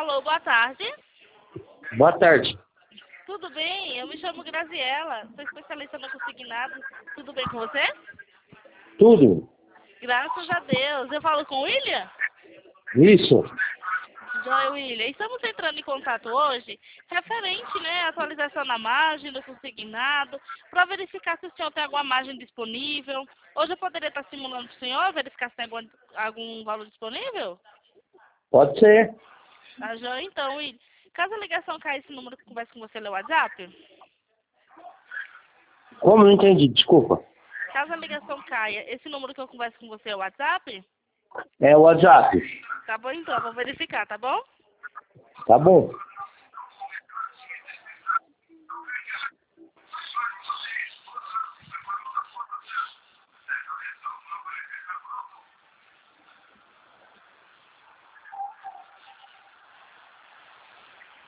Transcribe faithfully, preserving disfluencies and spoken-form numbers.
Alô, boa tarde. Boa tarde. Tudo bem? Eu me chamo Graziela, sou especialista no consignado. Tudo bem com você? Tudo? Graças a Deus. Eu falo com o William? Isso. Joia, William. Estamos entrando em contato hoje, referente, né, à atualização na margem do consignado, para verificar se o senhor tem alguma margem disponível. Hoje eu poderia estar simulando para o senhor, verificar se tem algum, algum valor disponível? Pode ser. Tá, joia? Então, William, caso a ligação caia, esse número que conversa com você no WhatsApp? Como não entendi? Desculpa. Caso a ligação caia, esse número que eu converso com você é o WhatsApp? É o WhatsApp. Tá bom então, vou verificar, tá bom? Tá bom.